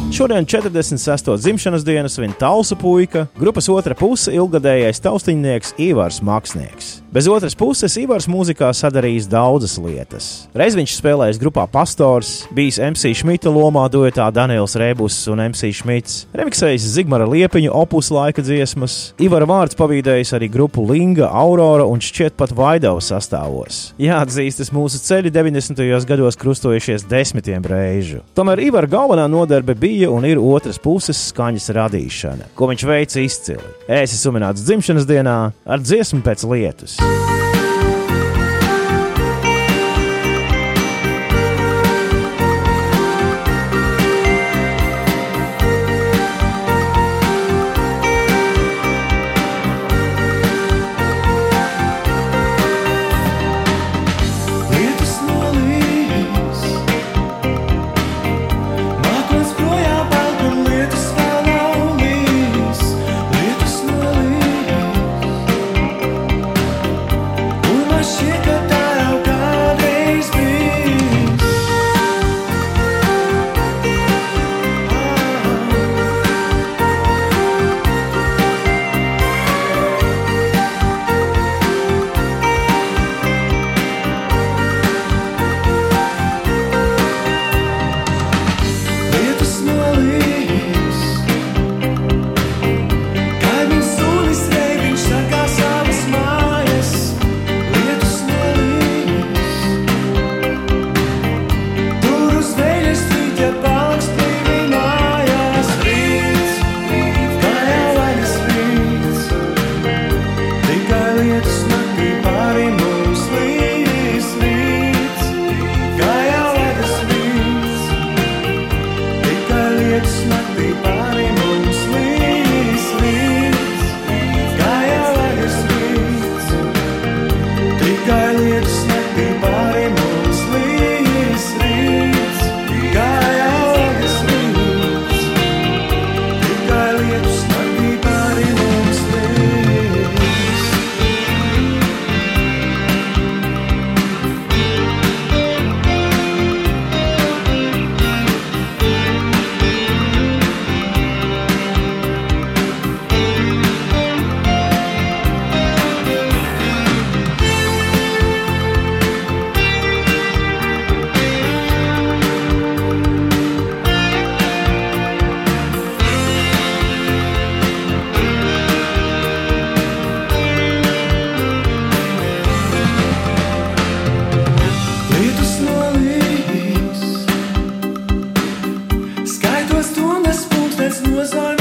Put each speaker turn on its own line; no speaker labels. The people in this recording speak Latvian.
Šodien 46. dzimšanas dienu svin Talsu puika, grupas otra puse ilgadējais taustiņnieks Ivars Maksnieks. Bez otras puses Ivars mūzikā sadarījis daudzas lietas. Reiz viņš spēlējis grupā Pastors, bijis MC Šmita lomā duetā Daniels Rēbus un MC Šmits, remiksējis Zigmara Liepiņu opus laika dziesmas, Ivara vārds pavīdējis arī grupu Linga, Aurora un šķiet pat Vaidava sastāvos. Jāatzīstas, mūsu ceļi 90. gados krustojušies 10 reižu. Tomēr Ivara galvenā nodarbe bija un ir otras puses skaņas radīšana, ko viņš veica izcili. Esi sumināts dzimšanas dienā ar dziesmu Pēc lietus.
Was